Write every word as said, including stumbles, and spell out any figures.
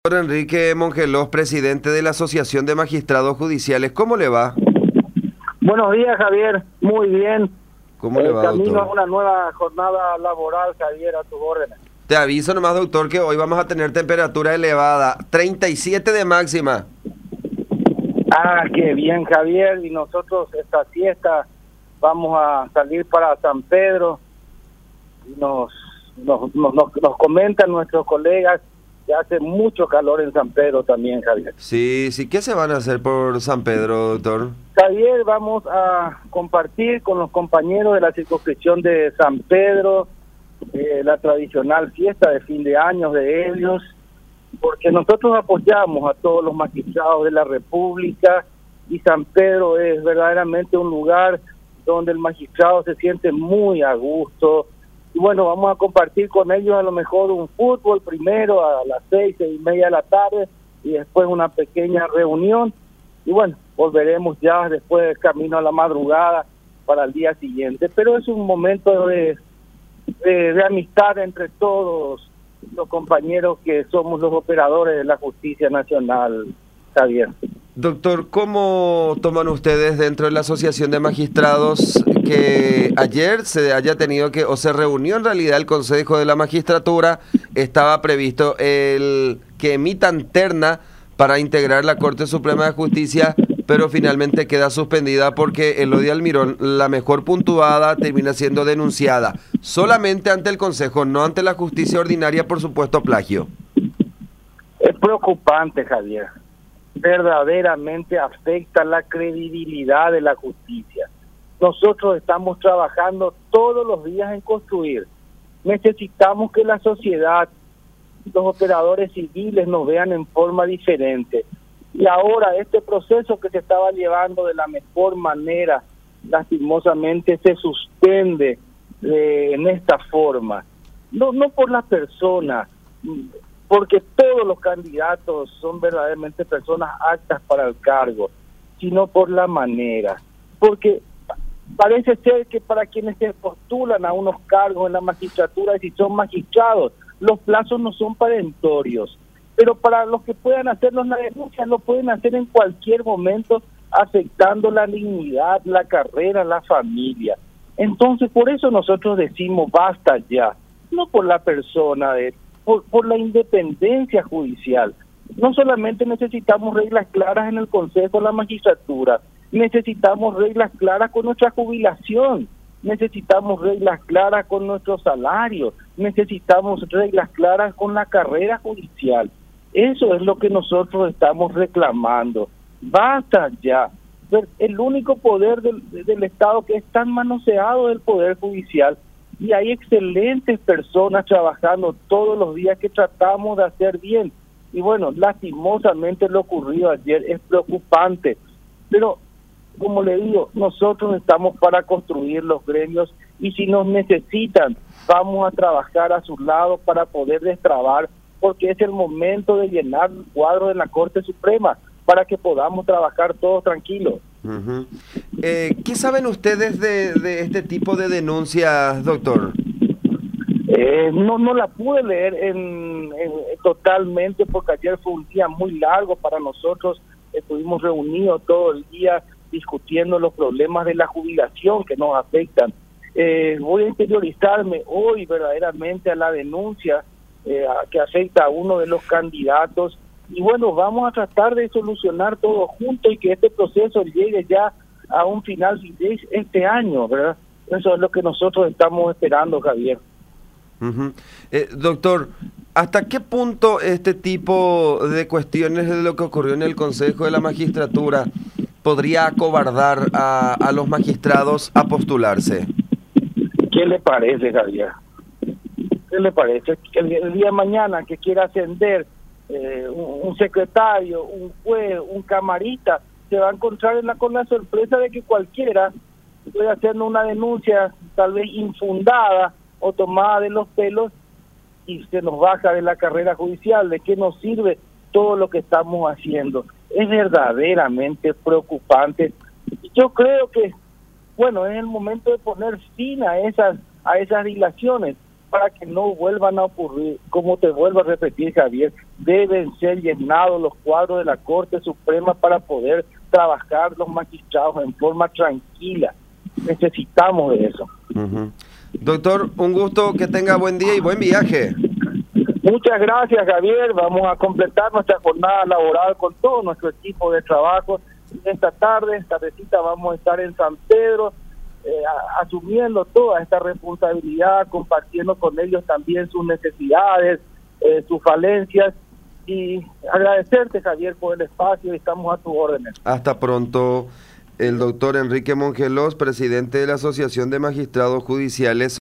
Doctor Enrique Mongelos, presidente de la Asociación de Magistrados Judiciales, ¿cómo le va? Buenos días, Javier. Muy bien. ¿Cómo le va, Camino doctor? a una nueva jornada laboral, Javier, a tus órdenes. Te aviso nomás, doctor, que hoy vamos a tener temperatura elevada, treinta y siete de máxima. Ah, qué bien, Javier. Y nosotros esta siesta vamos a salir para San Pedro. Y nos, nos, nos, nos, nos comentan nuestros colegas que hace mucho calor en San Pedro también, Javier. Sí, sí, ¿qué se van a hacer por San Pedro, doctor? Javier, vamos a compartir con los compañeros de la circunscripción de San Pedro eh, la tradicional fiesta de fin de año de ellos, porque nosotros apoyamos a todos los magistrados de la República y San Pedro es verdaderamente un lugar donde el magistrado se siente muy a gusto. Y bueno, vamos a compartir con ellos a lo mejor un fútbol primero a las seis, seis y media de la tarde y después una pequeña reunión. Y bueno, volveremos ya después camino a la madrugada para el día siguiente. Pero es un momento de, de, de amistad entre todos los compañeros que somos los operadores de la justicia nacional, Javier. Doctor, ¿cómo toman ustedes dentro de la Asociación de Magistrados que ayer se haya tenido que, o se reunió en realidad el Consejo de la Magistratura, estaba previsto el que emitan terna para integrar la Corte Suprema de Justicia, pero finalmente queda suspendida porque Elodia Almirón, la mejor puntuada, termina siendo denunciada solamente ante el Consejo, no ante la justicia ordinaria por supuesto plagio? Es preocupante, Javier. Verdaderamente afecta la credibilidad de la justicia. Nosotros estamos trabajando todos los días en construir. Necesitamos que la sociedad, los operadores civiles nos vean en forma diferente. Y ahora este proceso que se estaba llevando de la mejor manera, lastimosamente se suspende eh, en esta forma. No, no por las personas, porque todos los candidatos son verdaderamente personas aptas para el cargo, sino por la manera. Porque parece ser que para quienes se postulan a unos cargos en la magistratura, si son magistrados, los plazos no son perentorios. Pero para los que puedan hacernos la denuncia, lo pueden hacer en cualquier momento, afectando la dignidad, la carrera, la familia. Entonces, por eso nosotros decimos basta ya, no por la persona de Por, por la independencia judicial. No solamente necesitamos reglas claras en el Consejo de la Magistratura, necesitamos reglas claras con nuestra jubilación, necesitamos reglas claras con nuestro salario, necesitamos reglas claras con la carrera judicial. Eso es lo que nosotros estamos reclamando. Basta ya. El único poder del, del Estado que es tan manoseado es el Poder Judicial. Y hay excelentes personas trabajando todos los días que tratamos de hacer bien. Y bueno, lastimosamente lo ocurrido ayer es preocupante. Pero, como le digo, nosotros estamos para construir los gremios y si nos necesitan, vamos a trabajar a sus lados para poder destrabar, porque es el momento de llenar el cuadro de la Corte Suprema para que podamos trabajar todos tranquilos. Uh-huh. eh, ¿Qué saben ustedes de, de este tipo de denuncias, doctor? Eh, no no la pude leer en, en, totalmente porque ayer fue un día muy largo para nosotros. Estuvimos reunidos todo el día discutiendo los problemas de la jubilación que nos afectan. Eh, voy a interiorizarme hoy verdaderamente a la denuncia eh, a, que afecta a uno de los candidatos. Y bueno, vamos a tratar de solucionar todo junto y que este proceso llegue ya a un final de este año, ¿verdad? Eso es lo que nosotros estamos esperando, Javier. Uh-huh. eh, doctor, ¿hasta qué punto este tipo de cuestiones de lo que ocurrió en el Consejo de la Magistratura podría acobardar a, a los magistrados a postularse? ¿Qué le parece, Javier? ¿Qué le parece? El, el día de mañana que quiera ascender Eh, un, un secretario, un juez, un camarista, se va a encontrar en la, con la sorpresa de que cualquiera puede hacer una denuncia tal vez infundada o tomada de los pelos y se nos baja de la carrera judicial. ¿De qué nos sirve todo lo que estamos haciendo? Es verdaderamente preocupante. Yo creo que, bueno, es el momento de poner fin a esas, a esas dilaciones. para que no vuelvan a ocurrir. Como te vuelvo a repetir, Javier, deben ser llenados los cuadros de la Corte Suprema para poder trabajar los magistrados en forma tranquila. Necesitamos de eso. Uh-huh. Doctor, un gusto, que tenga buen día y buen viaje. Muchas gracias, Javier. Vamos a completar nuestra jornada laboral con todo nuestro equipo de trabajo. Esta tarde, esta tardecita, vamos a estar en San Pedro, eh, a, asumiendo toda esta responsabilidad, compartiendo con ellos también sus necesidades, eh, sus falencias, y agradecerte, Javier, por el espacio, y estamos a tus órdenes. Hasta pronto. El doctor Enrique Mongelos, presidente de la Asociación de Magistrados Judiciales.